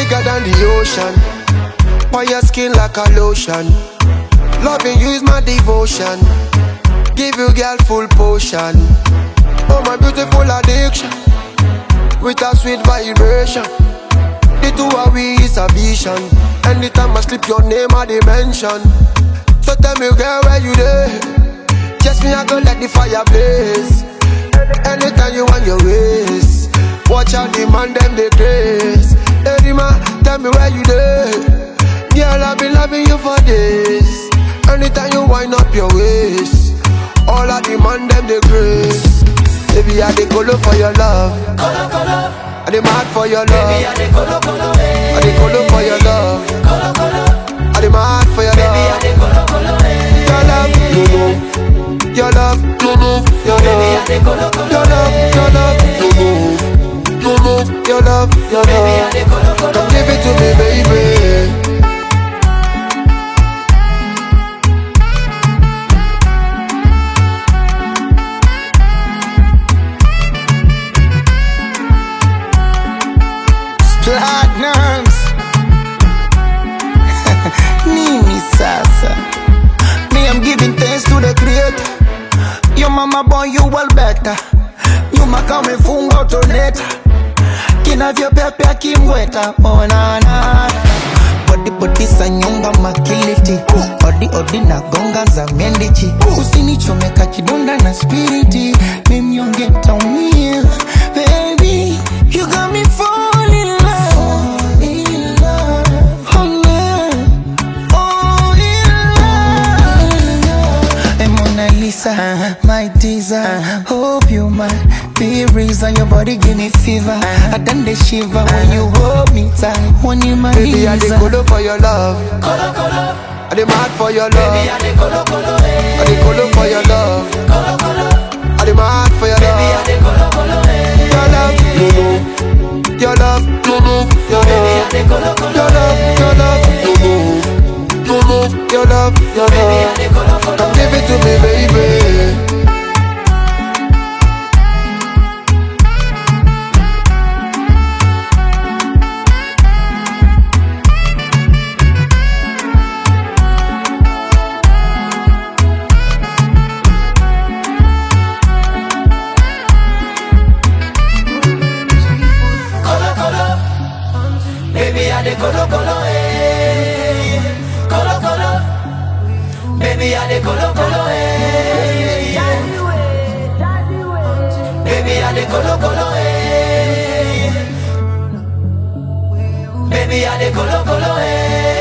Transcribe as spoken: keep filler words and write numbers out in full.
bigger than the ocean. On your skin like a lotion. Loving you is my devotion. Give you girl full potion. Oh my beautiful addiction. With a sweet vibration. The two of we is a vision. Anytime I slip your name I dimension. So tell me girl where you there. Just me I go let the fire blaze. Anytime you want your ways. Watch out the man them they craze. Hey man, tell me where you there. Girl I've been loving you for days. Anytime you wind up your waist. All of the man them they craze. Baby I dey colo for your love. Colo, colo. I dey mad for your love. Baby I dey colo, colo, eh. I dey colo for your love. Colo, colo. I dey mad for your love. Baby I dey colo, colo, eh. Your love, you know. Your love, you know. Your Baby I love, dey colo, colo, your love, eh. your love, you know. You know. Your love, your Baby I love. dey colo, colo, Come give it to me, baby. Platinums Nini sasa. Me I'm giving thanks to the creator. Your mama born you well better. Nyuma kama ifunga utoneta. Kinavyo pepe akimweta. Oh na na. Body body sa nyonga makiliti. Odi odi na gonga za mendichi. Usinichomeka kidonda na spiriti. Mimnyonge taumia. Baby, you got me falling in love. Fall in love. Oh yeah. Oh in love. Hey Mona Lisa, uh-huh. My teaser. Uh-huh. Hope you might be reason your body give me fever. Uh-huh. I done the shiver uh-huh. When you hold me tight. When you my Baby I dey colo for your love. Colo, colo. I dey mad for your love. Baby I dey colo, colo, eh. I dey colo for your love. Colo, colo. I dey mad for your Baby I love. dey colo, colo, eh. Your love, you know. Your love, you know. Your Baby I love, dey colo, colo, your love, eh. your love, you know. You know. Your love, your Baby I love. dey colo, colo, Come give it to me, baby. Baby, I dey colo, colo, eh. Colo, colo. Baby, I dey colo, colo, eh. Baby, I dey colo, colo, eh. Baby, I dey colo, colo, eh.